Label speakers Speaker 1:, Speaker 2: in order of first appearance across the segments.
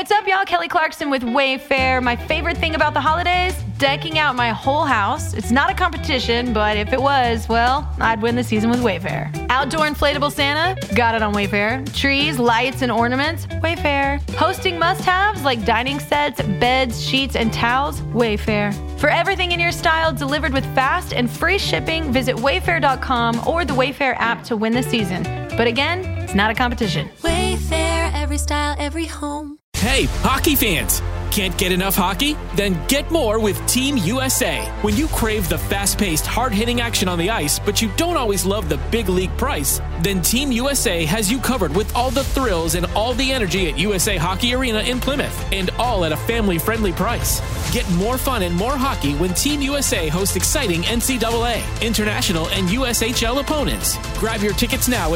Speaker 1: What's up, y'all? Kelly Clarkson with Wayfair. My favorite thing about the holidays? Decking out my whole house. It's not a competition, but if it was, well, I'd win the season with Wayfair. Outdoor inflatable Santa? Got it on Wayfair. Trees, lights, and ornaments? Wayfair. Hosting must-haves like dining sets, beds, sheets, and towels? Wayfair. For everything in your style delivered with fast and free shipping, visit wayfair.com or the Wayfair app to win the season. But again, it's not a competition.
Speaker 2: Wayfair, every style, every home.
Speaker 3: Hey, hockey fans! Can't get enough hockey? Then get more with Team USA. When you crave the fast-paced, hard-hitting action on the ice, but you don't always love the big league price, then Team USA has you covered with all the thrills and all the energy at USA Hockey Arena in Plymouth, and all at a family-friendly price. Get more fun and more hockey when Team USA hosts exciting NCAA, international, and USHL opponents. Grab your tickets now at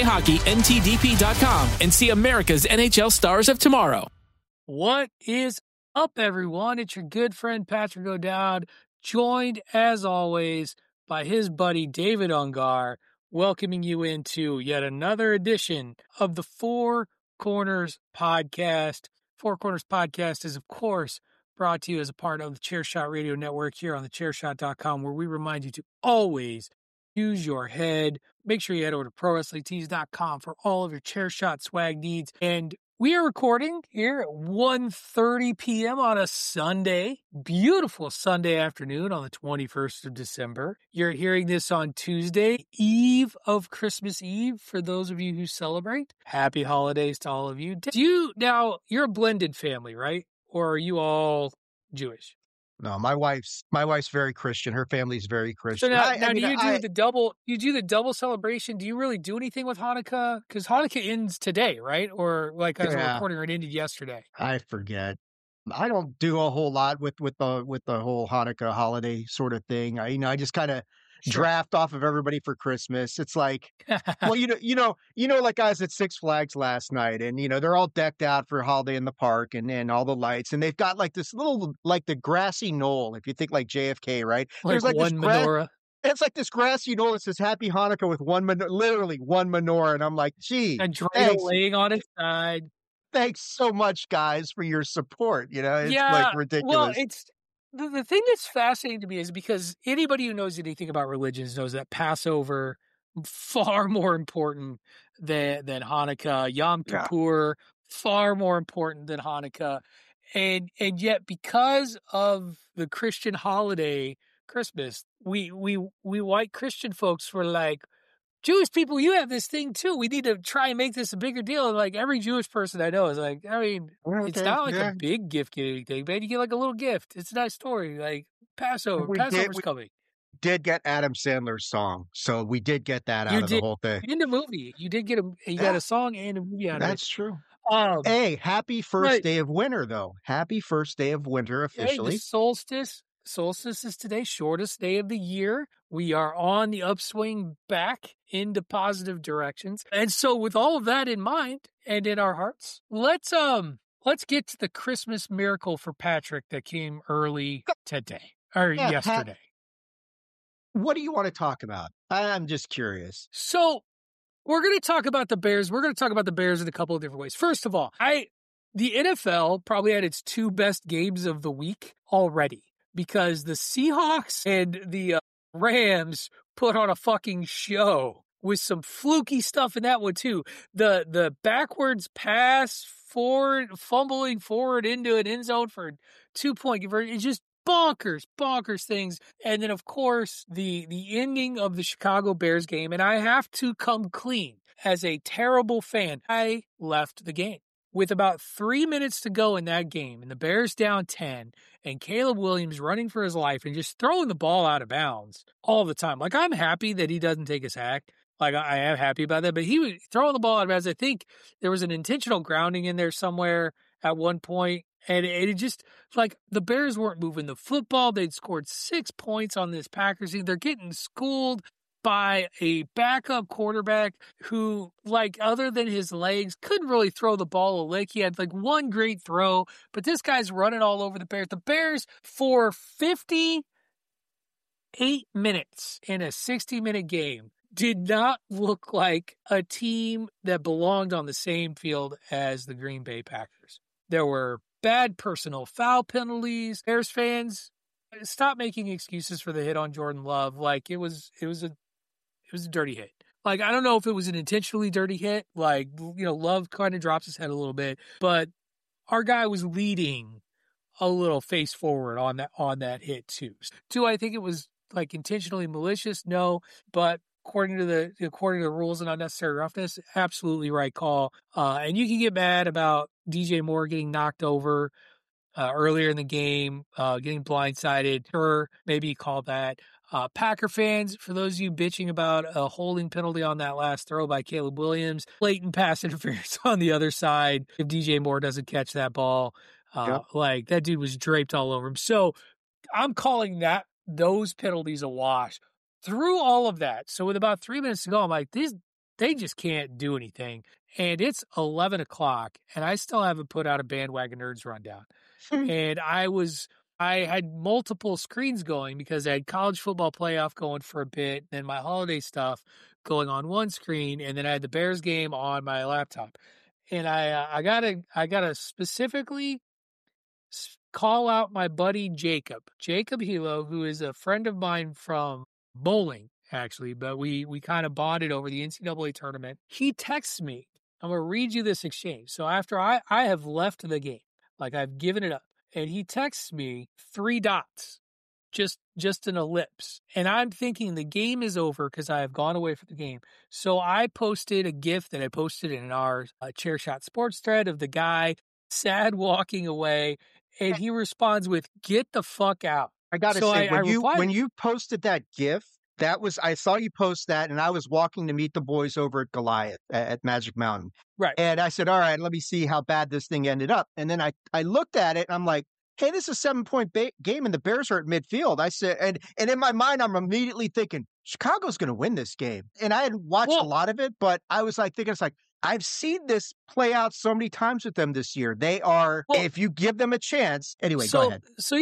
Speaker 3: USAHockeyNTDP.com and see America's NHL stars of tomorrow.
Speaker 4: What is up, everyone? It's your good friend Patrick O'Dowd, joined as always by his buddy David Ungar, welcoming you into yet another edition of the Four Corners Podcast. Four Corners Podcast is, of course, brought to you as a part of the Chairshot Radio Network here on thechairshot.com, where we remind you to always use your head. Make sure you head over to ProWrestlingTees.com for all of your Chairshot swag needs. And we are recording here at 1:30 p.m. on a Sunday, beautiful Sunday afternoon on the 21st of December. You're hearing this on Tuesday, eve of Christmas Eve, for those of you who celebrate. Happy holidays to all of you. Now, you're a blended family, right? Or are you all Jewish?
Speaker 5: No, my wife's very Christian. Her family's very Christian.
Speaker 4: So now do you do the double? You do the double celebration? Do you really do anything with Hanukkah? Because Hanukkah ends today, right? Or like as we're recording, it ended yesterday.
Speaker 5: I forget. I don't do a whole lot with the whole Hanukkah holiday sort of thing. I just kind of draft off of everybody for Christmas. It's like, well, like I was at Six Flags last night, and they're all decked out for holiday in the park, and all the lights, and they've got like this little, like the grassy knoll. If you think like JFK, right?
Speaker 4: There's like one menorah.
Speaker 5: It's like this grassy knoll that says "Happy Hanukkah" with literally one menorah, and I'm like, gee,
Speaker 4: a dreidel laying on its side.
Speaker 5: Thanks so much, guys, for your support. It's like ridiculous.
Speaker 4: Well, it's. The thing that's fascinating to me is because anybody who knows anything about religions knows that Passover far more important than Hanukkah, Yom Kippur far more important than Hanukkah, and yet because of the Christian holiday Christmas, we white Christian folks were like, Jewish people, you have this thing too. We need to try and make this a bigger deal. And like every Jewish person I know is like, it's not like a big gift getting anything, man. You get like a little gift. It's a nice story. Like Passover's coming.
Speaker 5: Did get Adam Sandler's song, so we did get that out of the whole thing.
Speaker 4: In the movie, you did get got a song and a movie out of it.
Speaker 5: That's true. Hey, happy first day of winter, though. Happy first day of winter officially.
Speaker 4: Hey, the solstice is today, shortest day of the year. We are on the upswing back into positive directions. And so with all of that in mind and in our hearts, let's get to the Christmas miracle for Patrick that came early today or yesterday.
Speaker 5: What do you want to talk about? I'm just curious.
Speaker 4: So we're going to talk about the Bears. We're going to talk about the Bears in a couple of different ways. First of all, the NFL probably had its two best games of the week already, because the Seahawks and the Rams put on a fucking show with some fluky stuff in that one too. The backwards pass forward, fumbling forward into an end zone for 2-point conversion. It's just bonkers things. And then of course the ending of the Chicago Bears game. And I have to come clean as a terrible fan. I left the game with about 3 minutes to go in that game, and the Bears down 10, and Caleb Williams running for his life and just throwing the ball out of bounds all the time. Like, I'm happy that he doesn't take a sack. Like, I am happy about that, but he was throwing the ball out of bounds. I think there was an intentional grounding in there somewhere at one point, and it just, like, the Bears weren't moving the football. They'd scored 6 points on this Packers team. They're getting schooled by a backup quarterback who, like, other than his legs, couldn't really throw the ball a lick. He had, like, one great throw, but this guy's running all over the Bears. The Bears, for 58 minutes in a 60-minute game, did not look like a team that belonged on the same field as the Green Bay Packers. There were bad personal foul penalties. Bears fans, stop making excuses for the hit on Jordan Love. Like it was a dirty hit. Like, I don't know if it was an intentionally dirty hit. Like, Love kind of drops his head a little bit, but our guy was leading a little face forward on that hit too. Do I think it was like intentionally malicious? No, but according to the rules and unnecessary roughness, absolutely right call. And you can get mad about DJ Moore getting knocked over earlier in the game, getting blindsided. Sure, maybe call that. Packer fans, for those of you bitching about a holding penalty on that last throw by Caleb Williams, blatant pass interference on the other side. If DJ Moore doesn't catch that ball, like that dude was draped all over him. So I'm calling those penalties a wash. Through all of that, so with about 3 minutes to go, I'm like, they just can't do anything. And it's 11 o'clock, and I still haven't put out a Bandwagon Nerds rundown. And I had multiple screens going because I had college football playoff going for a bit, then my holiday stuff going on one screen, and then I had the Bears game on my laptop. And I gotta specifically call out my buddy Jacob Hilo, who is a friend of mine from bowling, actually, but we kind of bonded over the NCAA tournament. He texts me. I'm going to read you this exchange. So after I have left the game, like I've given it up, and he texts me 3 dots, just an ellipse. And I'm thinking the game is over because I have gone away from the game. So I posted a GIF that I posted in our Chair Shot Sports thread of the guy sad walking away, and he responds with, "Get the fuck out."
Speaker 5: I gotta say, when you posted that GIF, I saw you post that, and I was walking to meet the boys over at Goliath at Magic Mountain.
Speaker 4: Right.
Speaker 5: And I said, all right, let me see how bad this thing ended up. And then I looked at it, and I'm like, hey, this is a 7-point game, and the Bears are at midfield. I said, and in my mind, I'm immediately thinking, Chicago's going to win this game. And I hadn't watched a lot of it, but I was like thinking, it's like, I've seen this play out so many times with them this year. They are, if you give them a chance. Anyway, go ahead.
Speaker 4: So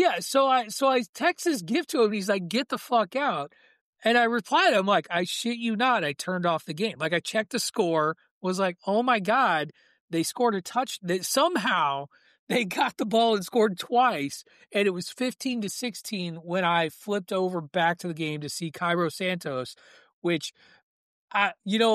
Speaker 4: I text this gift to him. And he's like, "Get the fuck out." And I replied, I'm like, "I shit you not. I turned off the game." Like I checked the score, was like, oh my God, they scored a touch. Somehow they got the ball and scored twice. And it was 15-16 when I flipped over back to the game to see Cairo Santos, which I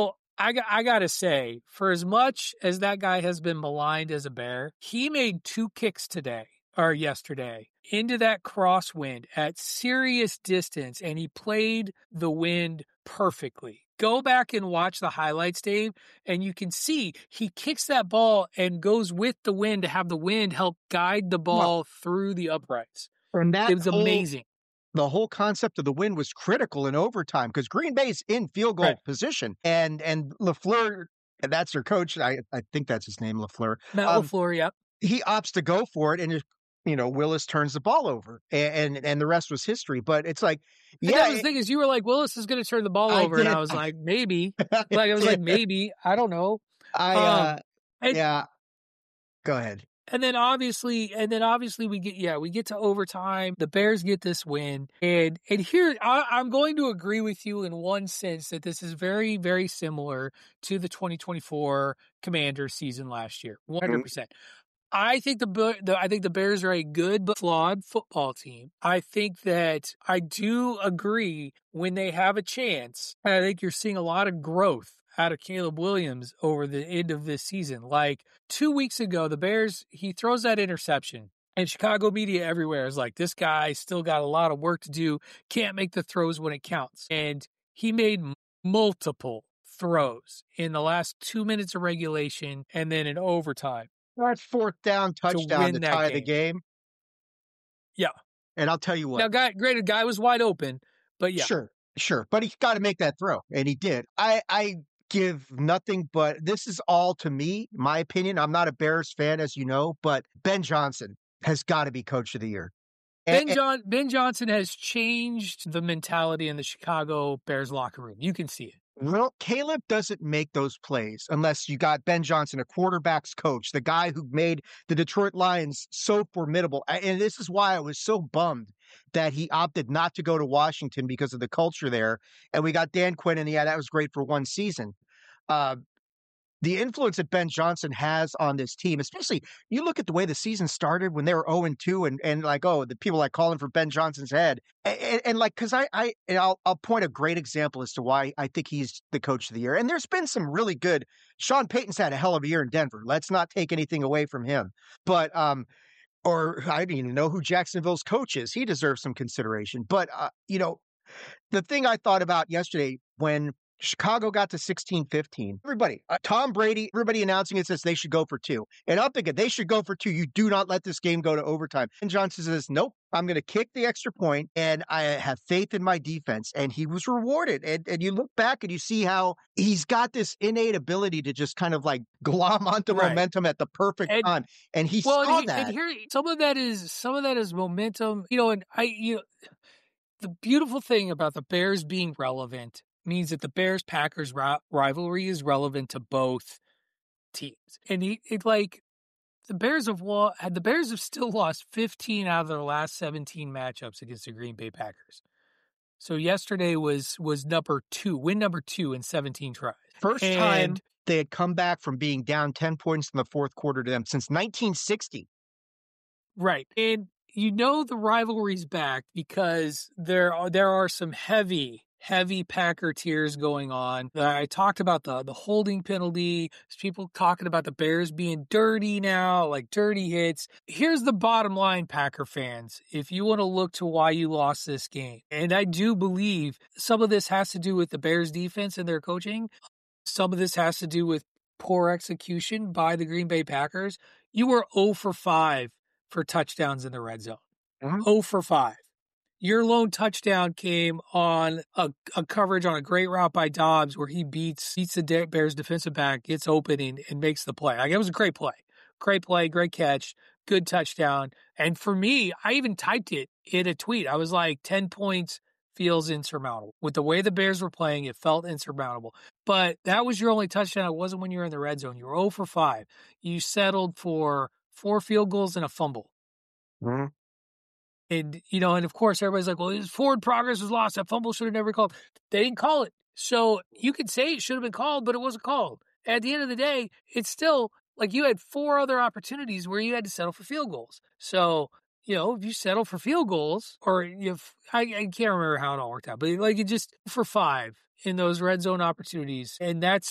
Speaker 4: gotta say, for as much as that guy has been maligned as a Bear, he made 2 kicks yesterday into that crosswind at serious distance, and he played the wind perfectly. Go back and watch the highlights, Dave, and you can see he kicks that ball and goes with the wind to have the wind help guide the ball through the uprights.
Speaker 5: And
Speaker 4: it was amazing.
Speaker 5: The whole concept of the win was critical in overtime because Green Bay's in field goal position, and LaFleur, that's their coach. I think that's his name, LaFleur.
Speaker 4: Matt LaFleur, yep.
Speaker 5: He opts to go for it, and Willis turns the ball over, and the rest was history. But it's like,
Speaker 4: the thing is, you were like, Willis is going to turn the ball over, and I was like, maybe. Maybe. I don't know.
Speaker 5: Go ahead.
Speaker 4: And then obviously we get to overtime. The Bears get this win. And here, I'm going to agree with you in one sense that this is very, very similar to the 2024 Commanders season last year. 100%. I think the Bears are a good but flawed football team. I think that I do agree when they have a chance. I think you're seeing a lot of growth out of Caleb Williams over the end of this season. Like 2 weeks ago, the Bears, he throws that interception, and Chicago media everywhere is like, this guy still got a lot of work to do, can't make the throws when it counts. And he made multiple throws in the last 2 minutes of regulation and then in overtime.
Speaker 5: That's 4th down touchdown to tie the game.
Speaker 4: Yeah.
Speaker 5: And I'll tell you what.
Speaker 4: Now, guy was wide open, but yeah.
Speaker 5: Sure. But he got to make that throw, and he did. I give nothing but, this is all to me, my opinion. I'm not a Bears fan, as you know, but Ben Johnson has got to be coach of the year.
Speaker 4: Ben Johnson has changed the mentality in the Chicago Bears locker room. You can see it.
Speaker 5: Well, Caleb doesn't make those plays unless you got Ben Johnson, a quarterback's coach, the guy who made the Detroit Lions so formidable. And this is why I was so bummed that he opted not to go to Washington because of the culture there. And we got Dan Quinn, and that was great for one season. The the influence that Ben Johnson has on this team, especially you look at the way the season started when they were 0-2 and like, oh, the people like calling for Ben Johnson's head. And like, because I'll point a great example as to why I think he's the coach of the year. And there's been some really good, Sean Payton's had a hell of a year in Denver. Let's not take anything away from him. But, or I don't even know who Jacksonville's coach is. He deserves some consideration. But, the thing I thought about yesterday when Chicago got to 16-15. Everybody, Tom Brady, everybody announcing it says they should go for 2. And I'm thinking they should go for 2. You do not let this game go to overtime. And Johnson says, nope, I'm going to kick the extra point, and I have faith in my defense. And he was rewarded. And you look back and you see how he's got this innate ability to just kind of like glom onto momentum at the perfect time. And he saw that.
Speaker 4: And here, some of that is momentum. And the beautiful thing about the Bears being relevant means that the Bears-Packers rivalry is relevant to both teams. And the Bears have still lost 15 out of their last 17 matchups against the Green Bay Packers. So yesterday was win number 2 in 17 tries.
Speaker 5: First time they had come back from being down 10 points in the fourth quarter to them since 1960.
Speaker 4: Right. And the rivalry's back because there are some heavy Packer tears going on. I talked about the holding penalty. There's people talking about the Bears being dirty now, like dirty hits. Here's the bottom line, Packer fans. If you want to look to why you lost this game, and I do believe some of this has to do with the Bears defense and their coaching. Some of this has to do with poor execution by the Green Bay Packers. You were 0 for 5 for touchdowns in the red zone. 0 for 5. Your lone touchdown came on a coverage on a great route by Dobbs where he beats the Bears defensive back, gets open and makes the play. It was a great play. Great play, great catch, good touchdown. And for me, I even typed it in a tweet. I was like, 10 points feels insurmountable. With the way the Bears were playing, it felt insurmountable. But that was your only touchdown. It wasn't when you were in the red zone. You were 0 for 5. You settled for 4 field goals and a fumble.
Speaker 5: Mm-hmm.
Speaker 4: And, and of course, everybody's like, well, his forward progress was lost. That fumble should have never called. They didn't call it. So you could say it should have been called, but it wasn't called. At the end of the day, it's still like you had 4 other opportunities where you had to settle for field goals. So, if you settle for field goals, or I can't remember how it all worked out, but like you just for 5 in those red zone opportunities. And that's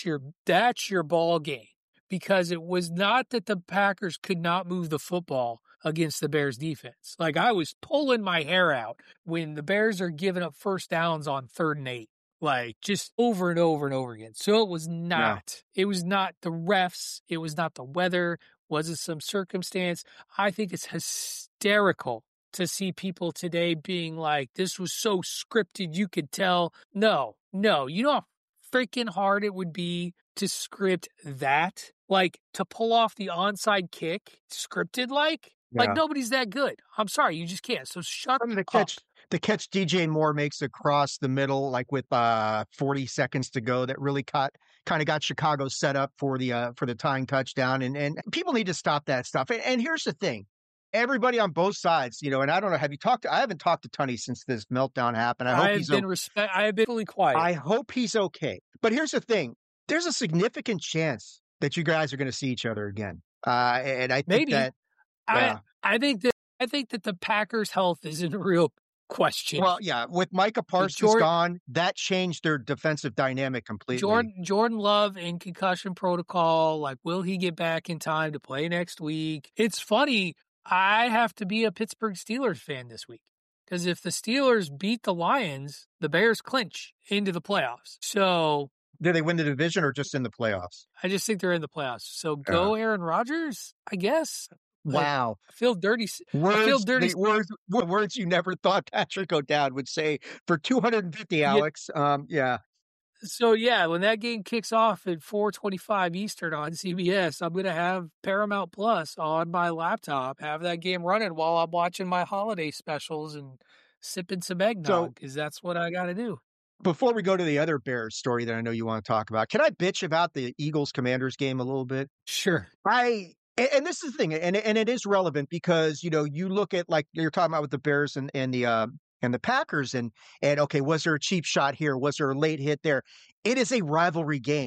Speaker 4: your ball game, because it was not that the Packers could not move the football against the Bears defense. Like I was pulling my hair out when the Bears are giving up first downs on 3rd and 8, like just over and over and over again. So it was not the refs. It was not the weather. Was it some circumstance? I think it's hysterical to see people today being like, this was so scripted. You could tell. No, you know how freaking hard it would be to script that, like to pull off the onside kick scripted like nobody's that good. I'm sorry, you just can't. So shut up.
Speaker 5: The catch DJ Moore makes across the middle, like with 40 seconds to go, that really kind of got Chicago set up for the tying touchdown. And people need to stop that stuff. And here's the thing. Everybody on both sides, and I don't know, I haven't talked to Tunney since this meltdown happened. I have been fully quiet. I hope he's okay. But here's the thing. There's a significant chance that you guys are going to see each other again. And I think that
Speaker 4: I think that the Packers' health is in real question.
Speaker 5: Well, yeah, with Micah Parsons gone, that changed their defensive dynamic completely.
Speaker 4: Jordan Love in concussion protocol, like will he get back in time to play next week? It's funny, I have to be a Pittsburgh Steelers fan this week, because if the Steelers beat the Lions, the Bears clinch into the playoffs. So
Speaker 5: do they win the division or just in the playoffs?
Speaker 4: I just think they're in the playoffs. So go Aaron Rodgers, I guess.
Speaker 5: Wow.
Speaker 4: I feel dirty.
Speaker 5: Words you never thought Patrick O'Dowd would say for 250, Alex. Yeah.
Speaker 4: So, when that game kicks off at 4:25 Eastern on CBS, I'm going to have Paramount Plus on my laptop, have that game running while I'm watching my holiday specials and sipping some eggnog, because that's what I got to do.
Speaker 5: Before we go to the other Bears story that I know you want to talk about, can I bitch about the Eagles-Commanders game a little bit?
Speaker 4: Sure.
Speaker 5: And this is the thing, and it is relevant because, you look at, like you're talking about with the Bears and the Packers and okay, was there a cheap shot here? Was there a late hit there? It is a rivalry game.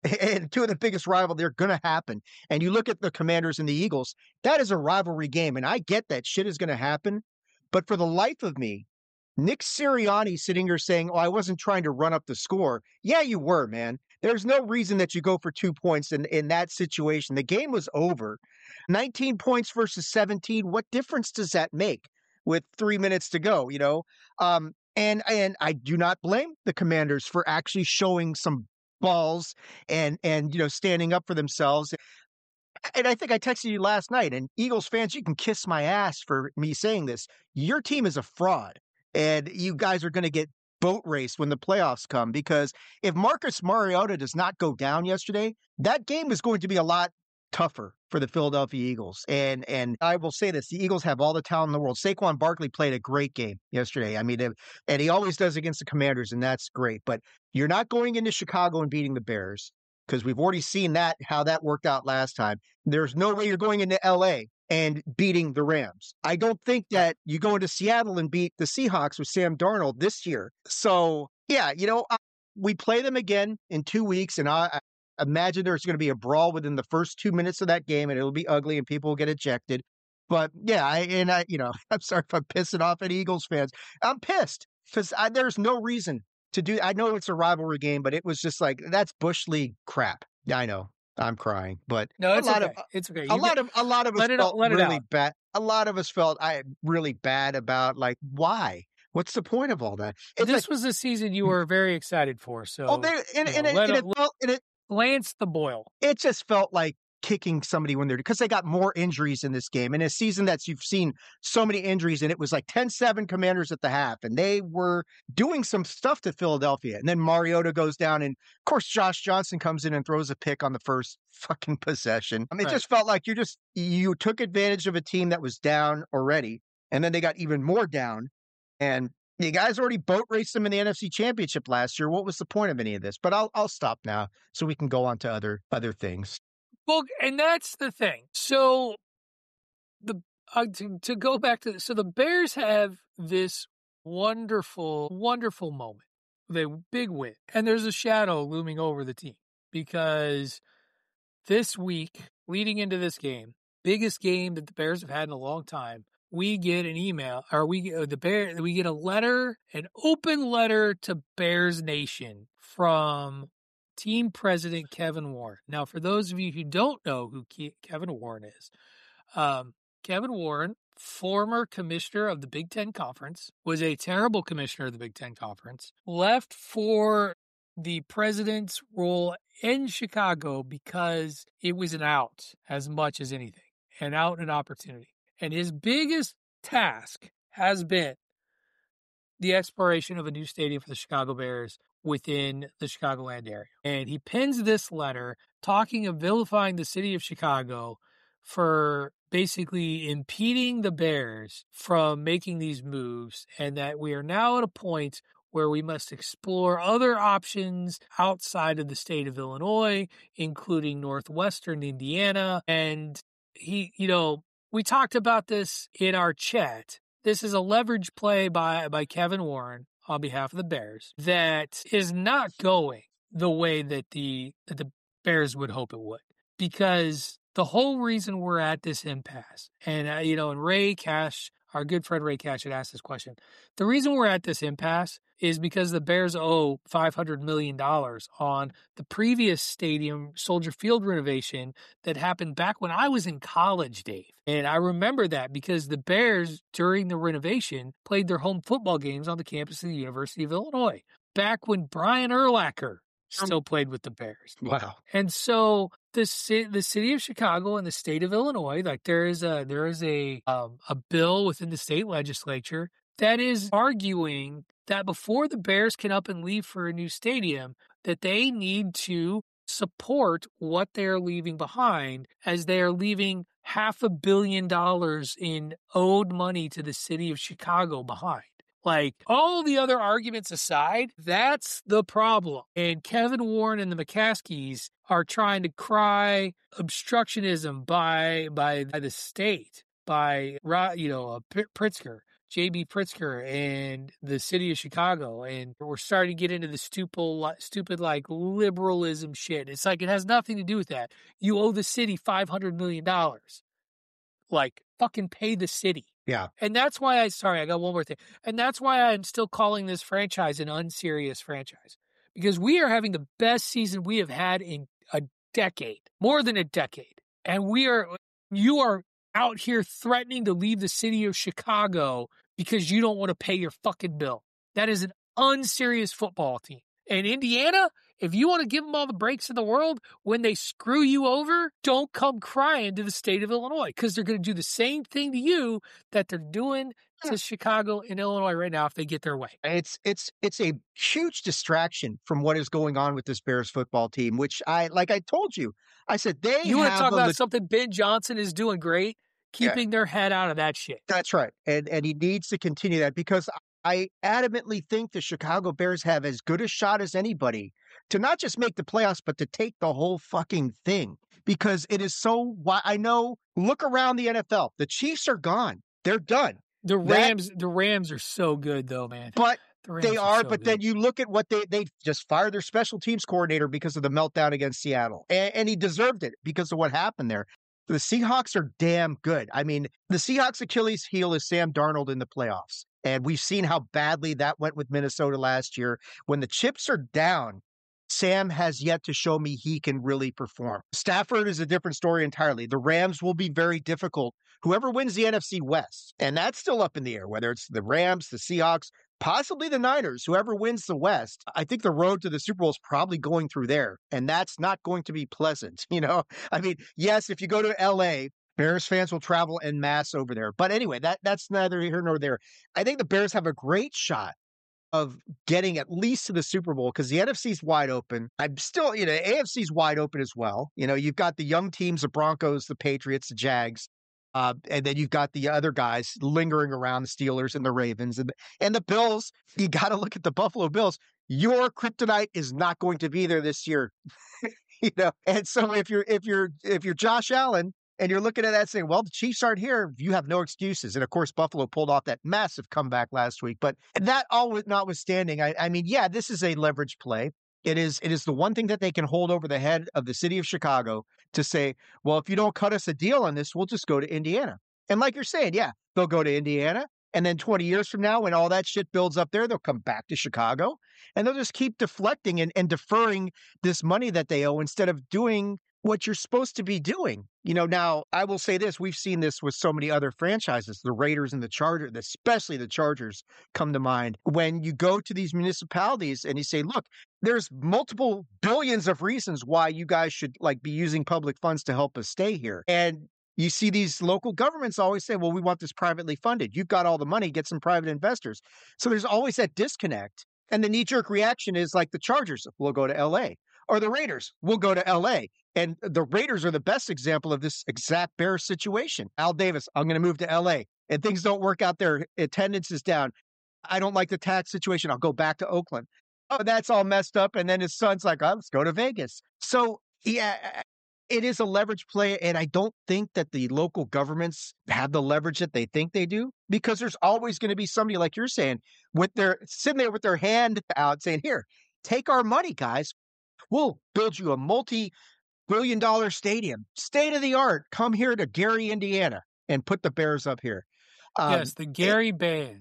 Speaker 5: and two of the biggest rivals, they're going to happen. And you look at the Commanders and the Eagles, that is a rivalry game. And I get that shit is going to happen. But for the life of me, Nick Sirianni sitting here saying, I wasn't trying to run up the score. Yeah, you were, man. There's no reason that you go for 2 points in that situation. The game was over. 19 points versus 17. What difference does that make with 3 minutes to go, And I do not blame the Commanders for actually showing some balls and standing up for themselves. And I think I texted you last night, and Eagles fans, you can kiss my ass for me saying this. Your team is a fraud, and you guys are going to get boat raced when the playoffs come, because if Marcus Mariota does not go down yesterday, that game is going to be a lot tougher for the Philadelphia Eagles. And I will say this, the Eagles have all the talent in the world. Saquon Barkley played a great game yesterday. I mean, and he always does against the Commanders, and that's great. But you're not going into Chicago and beating the Bears, because we've already seen how that worked out last time. There's no way you're going into L.A. and beating the Rams. I don't think that you go into Seattle and beat the Seahawks with Sam Darnold this year. So, yeah, we play them again in 2 weeks, and I imagine there's going to be a brawl within the first 2 minutes of that game, and it'll be ugly, and people will get ejected. But, yeah, I'm sorry if I'm pissing off any Eagles fans. I'm pissed because there's no reason to do. I know it's a rivalry game, but it was just like, that's Bush League crap. Yeah, I know. I'm crying, but
Speaker 4: no, it's okay. It's okay.
Speaker 5: A lot of us felt really bad. A lot of us felt really bad about, like, why? What's the point of all that?
Speaker 4: This was a season you were very excited for. So it Lance the Boyle.
Speaker 5: It just felt like kicking somebody when because they got more injuries in this game. In a season you've seen so many injuries, and it was like 10-7 Commanders at the half, and they were doing some stuff to Philadelphia. And then Mariota goes down, and of course Josh Johnson comes in and throws a pick on the first fucking possession. I mean, It just felt like you took advantage of a team that was down already, and then they got even more down. And you guys already boat raced them in the NFC Championship last year. What was the point of any of this? But I'll stop now so we can go on to other things.
Speaker 4: Well, and that's the thing. So to go back to so the Bears have this wonderful, wonderful moment, the big win, and there's a shadow looming over the team, because this week leading into this game, biggest game that the Bears have had in a long time, we get an email, or we get a letter, an open letter to Bears Nation from team president Kevin Warren. Now, for those of you who don't know who Kevin Warren is, Kevin Warren, former commissioner of the Big Ten Conference, was a terrible commissioner of the Big Ten Conference, left for the president's role in Chicago because it was an out as much as anything, an out and an opportunity. And his biggest task has been the exploration of a new stadium for the Chicago Bears within the Chicagoland area. And he pens this letter talking of vilifying the city of Chicago for basically impeding the Bears from making these moves, and that we are now at a point where we must explore other options outside of the state of Illinois, including northwestern Indiana. And we talked about this in our chat. This is a leverage play by Kevin Warren on behalf of the Bears that is not going the way that the Bears would hope it would, because the whole reason we're at this impasse, and and Ray Cash, our good friend Ray Cash, had asked this question. The reason we're at this impasse is because the Bears owe $500 million on the previous stadium, Soldier Field renovation that happened back when I was in college, Dave. And I remember that because the Bears, during the renovation, played their home football games on the campus of the University of Illinois, back when Brian Urlacher still played with the Bears.
Speaker 5: Wow.
Speaker 4: And so the city of Chicago and the state of Illinois, like there is a bill within the state legislature that is arguing that before the Bears can up and leave for a new stadium, that they need to support what they're leaving behind, as they are leaving $500 million in owed money to the city of Chicago behind. Like, all the other arguments aside, that's the problem. And Kevin Warren and the McCaskies are trying to cry obstructionism by the state, by Pritzker, J.B. Pritzker and the city of Chicago, and we're starting to get into the stupid like liberalism shit. It's like it has nothing to do with that. You owe the city $500 million. Like, fucking pay the city.
Speaker 5: Yeah.
Speaker 4: And that's why I got one more thing. And that's why I'm still calling this franchise an unserious franchise. Because we are having the best season we have had in a decade, more than a decade. And you are out here threatening to leave the city of Chicago because you don't want to pay your fucking bill. That is an unserious football team. And Indiana, if you want to give them all the breaks in the world, when they screw you over, don't come crying to the state of Illinois, because they're going to do the same thing to you that they're doing to Chicago and Illinois right now if they get their way.
Speaker 5: It's a huge distraction from what is going on with this Bears football team, which I told you, I said you
Speaker 4: want to talk about something Ben Johnson is doing great, keeping their head out of that shit.
Speaker 5: That's right. And he needs to continue that, because I adamantly think the Chicago Bears have as good a shot as anybody to not just make the playoffs, but to take the whole fucking thing, because it is so, I know, look around the NFL. The Chiefs are gone. They're done.
Speaker 4: The Rams are so good though, man.
Speaker 5: But they are,
Speaker 4: so
Speaker 5: but
Speaker 4: good.
Speaker 5: then you look at what they just fired their special teams coordinator because of the meltdown against Seattle. And he deserved it because of what happened there. The Seahawks are damn good. I mean, the Seahawks' Achilles heel is Sam Darnold in the playoffs. And we've seen how badly that went with Minnesota last year. When the chips are down, Sam has yet to show me he can really perform. Stafford is a different story entirely. The Rams will be very difficult. Whoever wins the NFC West, and that's still up in the air, whether it's the Rams, the Seahawks, possibly the Niners, whoever wins the West, I think the road to the Super Bowl is probably going through there. And that's not going to be pleasant. You know, I mean, yes, if you go to LA, Bears fans will travel en masse over there. But anyway, that's neither here nor there. I think the Bears have a great shot of getting at least to the Super Bowl, because the NFC's wide open. I'm still, the AFC's wide open as well. You've got the young teams, the Broncos, the Patriots, the Jags. And then you've got the other guys lingering around, the Steelers and the Ravens and the Bills. You got to look at the Buffalo Bills. Your kryptonite is not going to be there this year, And so if you're Josh Allen and you're looking at that saying, well, the Chiefs aren't here, you have no excuses. And of course, Buffalo pulled off that massive comeback last week. But that all notwithstanding, I mean, yeah, this is a leverage play. It is the one thing that they can hold over the head of the city of Chicago to say, well, if you don't cut us a deal on this, we'll just go to Indiana. And like you're saying, yeah, they'll go to Indiana. And then 20 years from now, when all that shit builds up there, they'll come back to Chicago and they'll just keep deflecting and deferring this money that they owe instead of doing what you're supposed to be doing. Now I will say this, we've seen this with so many other franchises, the Raiders and the Chargers, especially the Chargers come to mind. When you go to these municipalities and you say, look, there's multiple billions of reasons why you guys should be using public funds to help us stay here. And you see these local governments always say, well, we want this privately funded. You've got all the money, get some private investors. So there's always that disconnect. And the knee-jerk reaction is like the Chargers will go to LA, or the Raiders will go to LA. And the Raiders are the best example of this exact Bears situation. Al Davis, I'm going to move to LA. And things don't work out there. Attendance is down. I don't like the tax situation. I'll go back to Oakland. Oh, that's all messed up. And then his son's like, oh, let's go to Vegas. So, yeah, it is a leverage play. And I don't think that the local governments have the leverage that they think they do, because there's always going to be somebody, like you're saying, sitting there with their hand out saying, here, take our money, guys. We'll build you a multi-billion-dollar stadium, state of the art. Come here to Gary, Indiana, and put the Bears up here.
Speaker 4: Yes, the Gary Band.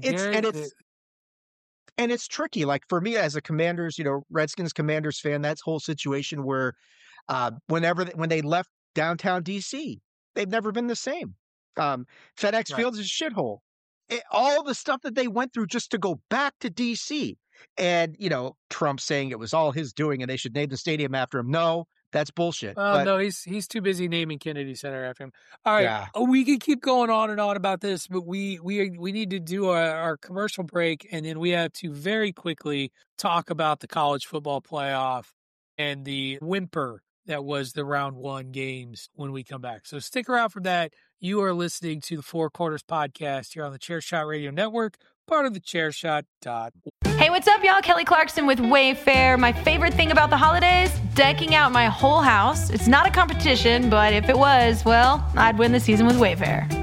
Speaker 5: And it's tricky. Like for me as a Commanders, Redskins Commanders fan, that whole situation where when they left downtown DC, they've never been the same. FedEx Field is a shithole. All the stuff that they went through just to go back to DC. And, Trump saying it was all his doing and they should name the stadium after him. No, that's bullshit.
Speaker 4: No, he's too busy naming Kennedy Center after him. All right. Yeah. We can keep going on and on about this, but we need to do our commercial break, and then we have to very quickly talk about the college football playoff and the whimper that was the round one games when we come back. So stick around for that. You are listening to the Four Quarters Podcast here on the Chairshot Radio Network, part of the Chairshot.
Speaker 1: Hey, what's up, y'all? Kelly Clarkson with Wayfair. My favorite thing about the holidays, decking out my whole house. It's not a competition, but if it was, well, I'd win the season with Wayfair.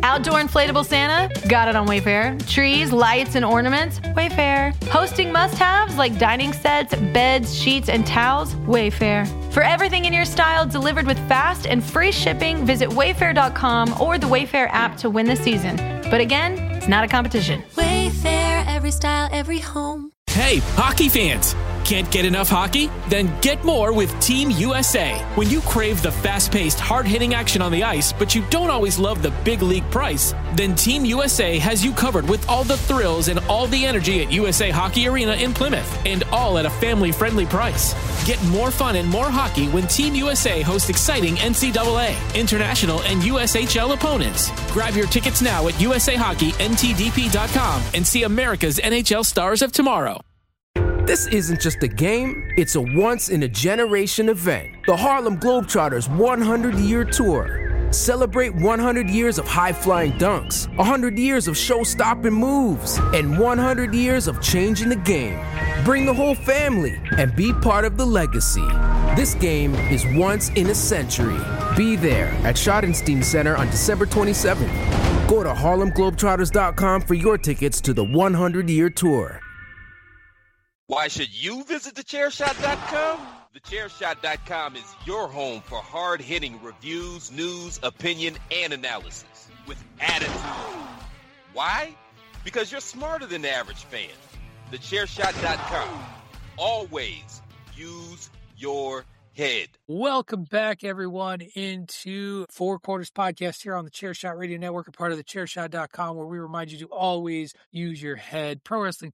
Speaker 1: Outdoor inflatable Santa? Got it on Wayfair. Trees, lights, and ornaments? Wayfair. Hosting must-haves like dining sets, beds, sheets, and towels? Wayfair. For everything in your style delivered with fast and free shipping, visit wayfair.com or the Wayfair app to win the season. But again, it's not a competition.
Speaker 2: Wayfair, every style, every home.
Speaker 3: Hey, hockey fans! Can't get enough hockey? Then get more with Team USA. When you crave the fast-paced, hard-hitting action on the ice, but you don't always love the big league price, then Team USA has you covered with all the thrills and all the energy at USA Hockey Arena in Plymouth, and all at a family-friendly price. Get more fun and more hockey when Team USA hosts exciting NCAA, international, and USHL opponents. Grab your tickets now at USAHockeyNTDP.com and see America's NHL stars of tomorrow.
Speaker 6: This isn't just a game, it's a once-in-a-generation event. The Harlem Globetrotters 100-year tour. Celebrate 100 years of high-flying dunks, 100 years of show-stopping moves, and 100 years of changing the game. Bring the whole family and be part of the legacy. This game is once in a century. Be there at Schottenstein Center on December 27th. Go to HarlemGlobetrotters.com for your tickets to the 100-year tour.
Speaker 7: Why should you visit thechairshot.com? Thechairshot.com is your home for hard-hitting reviews, news, opinion, and analysis with attitude. Why? Because you're smarter than the average fan. Thechairshot.com. Always use your head.
Speaker 4: Welcome back, everyone, into Four Quarters Podcast here on the Chairshot Radio Network, a part of thechairshot.com, where we remind you to always use your head.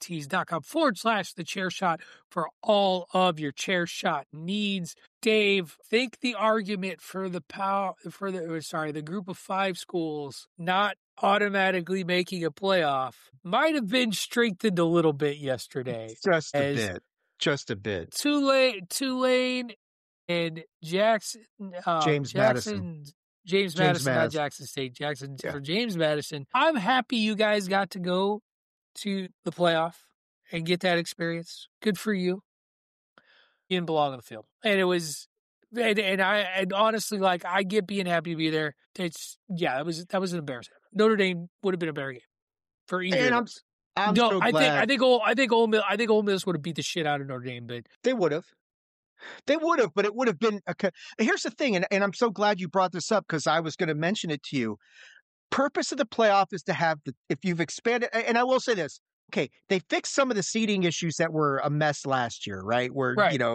Speaker 4: ProWrestlingTees.com/thechairshot for all of your chair shot needs. Dave, think the argument for the group of 5 schools not automatically making a playoff might have been strengthened a little bit yesterday.
Speaker 5: Just a bit.
Speaker 4: Tulane and James Madison, not Jackson State. For James Madison. I'm happy you guys got to go to the playoff and get that experience. Good for you. You didn't belong on the field, and it was, and honestly, like, I get being happy to be there. That was an embarrassment. Notre Dame would have been a better game for either. And I'm so glad. I think Ole Miss would have beat the shit out of Notre Dame, but
Speaker 5: they would have. But it would have been. Here's the thing, and I'm so glad you brought this up because I was going to mention it to you. Purpose of the playoff is to have if you've expanded, and I will say this. Okay, they fixed some of the seeding issues that were a mess last year, right? Where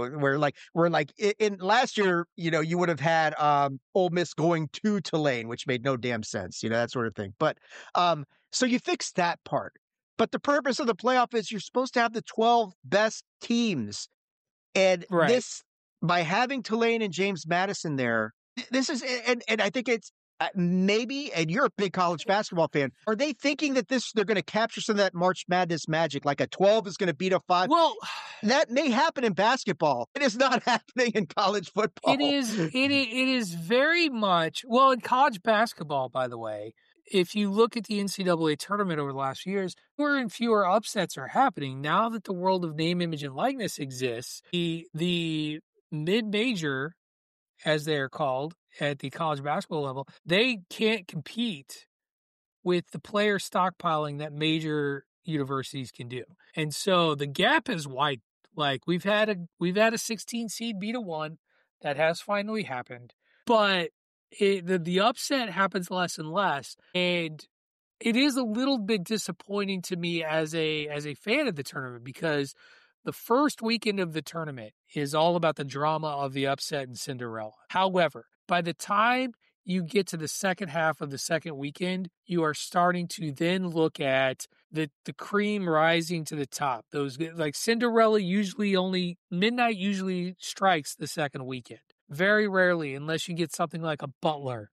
Speaker 5: in last year, you would have had Ole Miss going to Tulane, which made no damn sense, that sort of thing. But so you fixed that part. But the purpose of the playoff is you're supposed to have the 12 best teams. And this, by having Tulane and James Madison there, this is, and I think it's maybe, and you're a big college basketball fan, are they thinking that they're going to capture some of that March Madness magic, like a 12 is going to beat a 5? Well, that may happen in basketball. It is not happening in college football.
Speaker 4: It is very much, well, in college basketball, by the way, if you look at the NCAA tournament over the last few years, fewer and fewer upsets are happening. Now that the world of name, image, and likeness exists, the mid-major, as they're called at the college basketball level, they can't compete with the player stockpiling that major universities can do. And so the gap is wide. Like, we've had a 16 seed beat a 1. That has finally happened. But the upset happens less and less, and it is a little bit disappointing to me as a fan of the tournament, because the first weekend of the tournament is all about the drama of the upset and Cinderella. However, by the time you get to the second half of the second weekend, you are starting to then look at the cream rising to the top. Those, like, Cinderella midnight usually strikes the second weekend. Very rarely, unless you get something like a Butler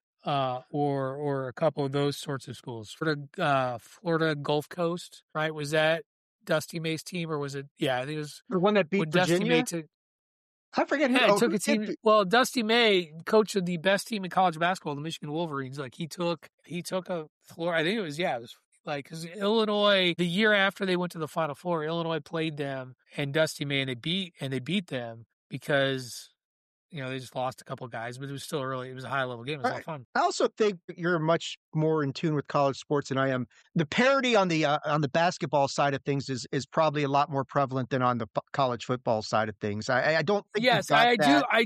Speaker 4: or a couple of those sorts of schools. Florida Gulf Coast, right? Was that Dusty May's team, or was it? Yeah, I think it was
Speaker 5: the one that beat Virginia.
Speaker 4: I forget who. Yeah, took a team. Well, Dusty May, coach of the best team in college basketball, the Michigan Wolverines. Like, he took a Florida. I think it was like, because Illinois, the year after they went to the Final Four, Illinois played them and Dusty May, and they beat them because they just lost a couple of guys, but it was still early. It was a high-level game. It was a lot of fun.
Speaker 5: I also think you're much more in tune with college sports than I am. The parity on the basketball side of things is probably a lot more prevalent than on the college football side of things. I don't think.
Speaker 4: Yes, I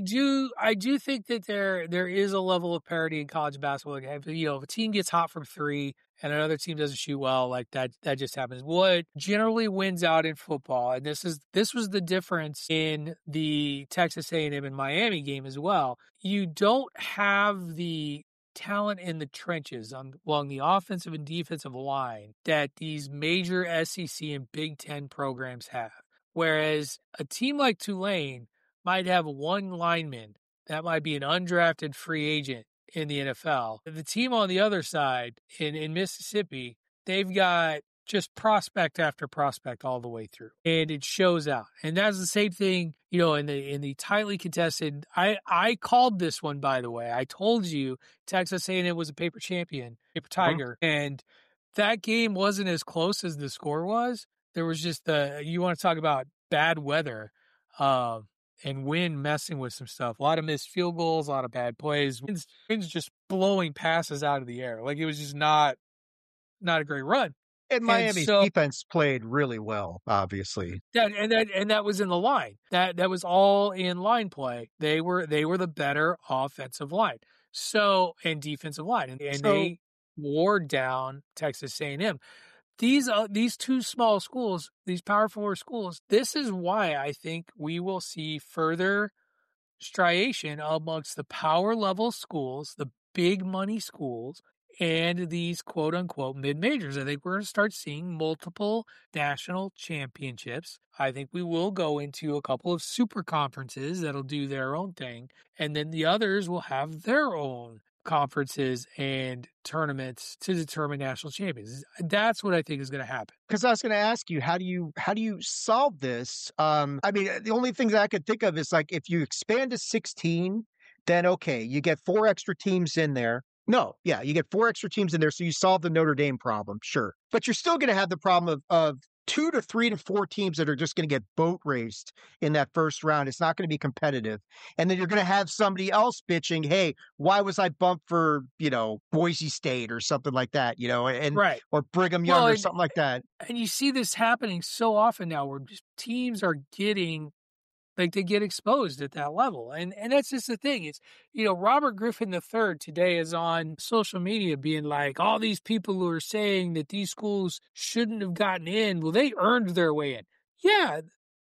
Speaker 4: do think that there is a level of parity in college basketball. If a team gets hot from three and another team doesn't shoot well, like that just happens. What generally wins out in football, and this was the difference in the Texas A&M and Miami game as well. You don't have the talent in the trenches along the offensive and defensive line that these major SEC and Big Ten programs have. Whereas a team like Tulane might have one lineman that might be an undrafted free agent in the NFL. The team on the other side in Mississippi, they've got just prospect after prospect all the way through, and it shows out. And that's the same thing, in the tightly contested. I called this one, by the way. I told you Texas A&M was a paper champion, paper tiger, and that game wasn't as close as the score was. There was just you want to talk about bad weather, and wind messing with some stuff. A lot of missed field goals, a lot of bad plays. Wind's just blowing passes out of the air. Like, it was just not a great run.
Speaker 5: And Miami's defense played really well, obviously.
Speaker 4: That was in the line. That was all in line play. They were the better offensive line. And defensive line. And they wore down Texas A&M. These two small schools, these Power 4 schools, this is why I think we will see further striation amongst the power level schools, the big money schools, and these quote unquote mid-majors. I think we're going to start seeing multiple national championships. I think we will go into a couple of super conferences that'll do their own thing, and then the others will have their own conferences and tournaments to determine national champions. That's what I think is going to happen.
Speaker 5: Because I was going to ask you, how do you solve this? The only things I could think of is, like, if you expand to 16, then okay, you get 4 extra teams in there. You get 4 extra teams in there, so you solve the Notre Dame problem, sure. But you're still going to have the problem of 2 to 3 to 4 teams that are just going to get boat raced in that first round. It's not going to be competitive. And then you're going to have somebody else bitching, hey, why was I bumped for, Boise State or something like that,
Speaker 4: right.
Speaker 5: Or Brigham Young or something like that.
Speaker 4: And you see this happening so often now where just teams are getting, like, they get exposed at that level. And that's just the thing. It's, Robert Griffin III today is on social media being like, all these people who are saying that these schools shouldn't have gotten in, well, they earned their way in. Yeah,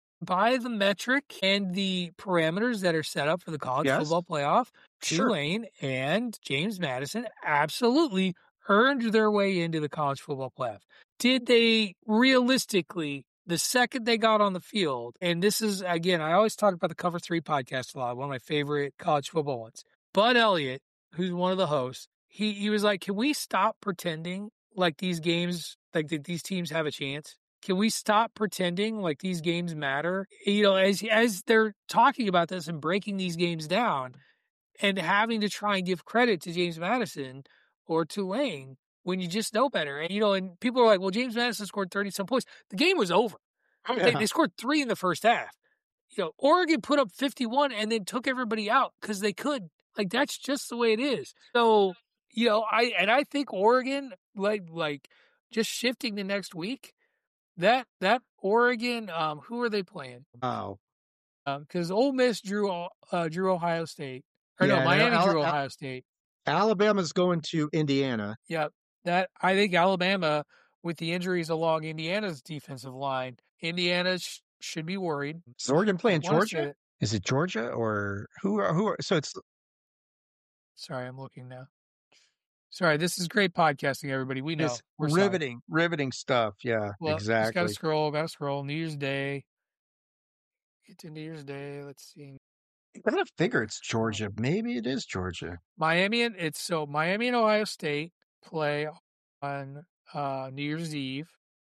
Speaker 4: by the metric and the parameters that are set up for the college football playoff, Tulane and James Madison absolutely earned their way into the college football playoff. Did they realistically, the second they got on the field, and this is, again, I always talk about the Cover 3 podcast a lot, one of my favorite college football ones. Bud Elliott, who's one of the hosts, he was like, can we stop pretending like these games, like that these teams have a chance? Can we stop pretending like these games matter? As they're talking about this and breaking these games down and having to try and give credit to James Madison or Tulane, when you just know better. And people are like, well, James Madison scored 30-some points. The game was over. They scored 3 in the first half. Oregon put up 51 and then took everybody out because they could. Like, that's just the way it is. So, I think Oregon, like just shifting the next week, that Oregon, who are they playing?
Speaker 5: Oh.
Speaker 4: Because Ole Miss drew Ohio State. Miami drew Ohio State.
Speaker 5: Alabama's going to Indiana.
Speaker 4: Yep. That I think Alabama, with the injuries along Indiana's defensive line, Indiana should be worried.
Speaker 5: Is Oregon playing Georgia? Is it Georgia or who are? So it's.
Speaker 4: Sorry, I'm looking now. Sorry, this is great podcasting, everybody. We know.
Speaker 5: We're riveting stuff. Yeah, well, exactly.
Speaker 4: Got to scroll. New Year's Day. Get to New Year's Day. Let's see.
Speaker 5: I gotta figure it's Georgia. Maybe it is Georgia.
Speaker 4: Miami and Ohio State play on New Year's Eve.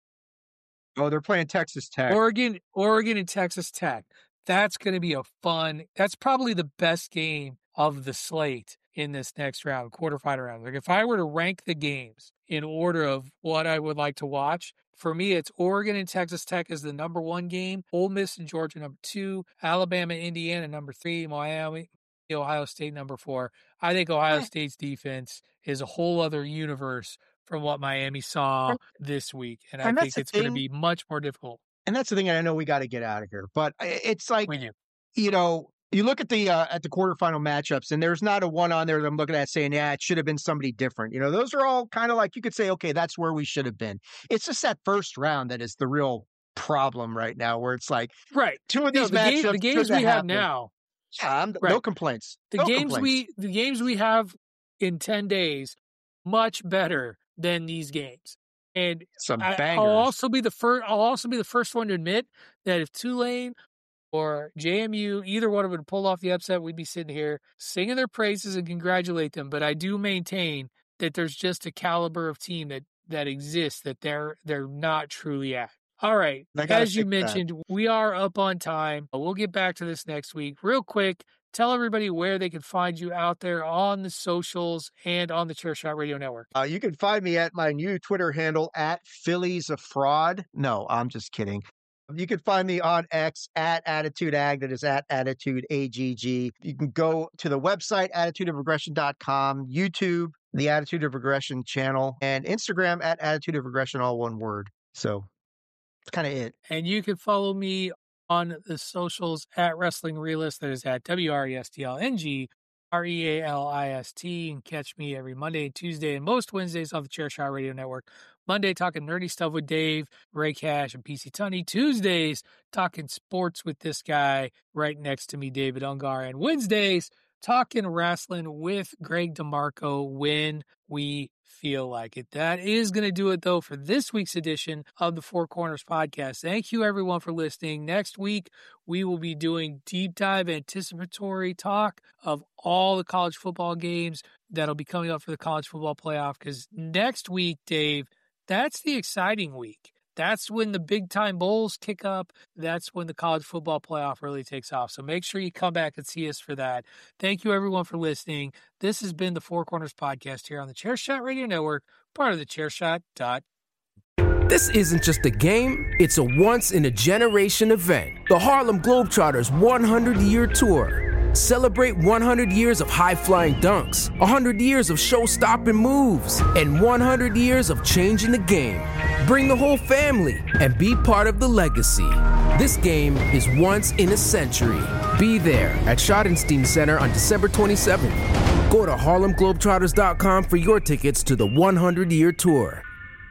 Speaker 5: Oh, they're playing Texas Tech.
Speaker 4: Oregon and Texas Tech. That's going to be that's probably the best game of the slate in this next round, quarterfinal round. Like, if I were to rank the games in order of what I would like to watch, for me, it's Oregon and Texas Tech is the number 1 game, Ole Miss and Georgia number 2, Alabama, Indiana number 3, Miami Ohio State number 4. I think Ohio State's defense is a whole other universe from what Miami saw this week. And I think it's going to be much more difficult.
Speaker 5: And that's the thing, and I know we got to get out of here, but it's like,
Speaker 4: We do.
Speaker 5: you know, you look at the quarterfinal matchups, and there's not a one on there that I'm looking at saying, yeah, it should have been somebody different. You know, those are all kind of like, you could say, okay, that's where we should have been. It's just that first round that is the real problem right now, where it's like,
Speaker 4: right,
Speaker 5: two of these matchups,
Speaker 4: the games we have now,
Speaker 5: no complaints.
Speaker 4: The games we have in 10 days, much better than these games. And
Speaker 5: some bangers.
Speaker 4: I'll also be the first one to admit that if Tulane or JMU, either one of them, pull off the upset, we'd be sitting here singing their praises and congratulate them. But I do maintain that there's just a caliber of team that exists that they're not truly at. All right. As you mentioned, we are up on time. We'll get back to this next week. Real quick, tell everybody where they can find you out there on the socials and on the Chairshot Radio Network.
Speaker 5: You can find me at my new Twitter handle at Phillies of Fraud. No, I'm just kidding. You can find me on X at AttitudeAg, that is at AttitudeAGG. You can go to the website, attitudeofregression.com, YouTube, the Attitude of Regression channel, and Instagram at Attitude of Regression, all one word. So that's kind of it.
Speaker 4: And you can follow me on the socials at Wrestling Realist, that is at WRESTLNG. REALIST, and catch me every Monday and Tuesday and most Wednesdays on the Chairshot Radio Network. Monday, talking nerdy stuff with Dave, Ray Cash, and PC Tunney. Tuesdays, talking sports with this guy right next to me, David Ungar. And Wednesdays, talking wrestling with Greg DeMarco when we feel like it. That is going to do it, though, for this week's edition of the Four Corners Podcast. Thank you, everyone, for listening. Next week, we will be doing deep dive anticipatory talk of all the college football games that'll be coming up for the college football playoff, because next week, Dave, that's the exciting week. That's when the big-time bowls kick up. That's when the college football playoff really takes off. So make sure you come back and see us for that. Thank you, everyone, for listening. This has been the Four Corners Podcast here on the Chairshot Radio Network, part of the Chairshot.
Speaker 6: This isn't just a game, it's a once-in-a-generation event. The Harlem Globetrotters 100-year tour. Celebrate 100 years of high-flying dunks, 100 years of show-stopping moves, and 100 years of changing the game. Bring the whole family and be part of the legacy. This game is once in a century. Be there at Schottenstein Center on December 27th. Go to HarlemGlobetrotters.com for your tickets to the 100-year tour.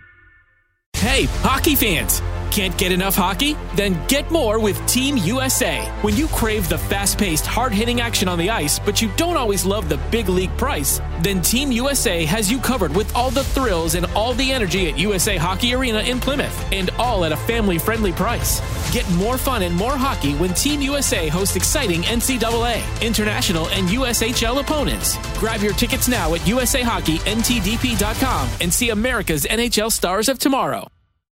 Speaker 3: Hey, hockey fans! Can't get enough hockey? Then get more with Team USA. When you crave the fast-paced, hard-hitting action on the ice, but you don't always love the big league price, then Team USA has you covered with all the thrills and all the energy at USA Hockey Arena in Plymouth, and all at a family-friendly price. Get more fun and more hockey when Team USA hosts exciting NCAA, international, and USHL opponents. Grab your tickets now at USAHockeyNTDP.com and see America's NHL stars of tomorrow.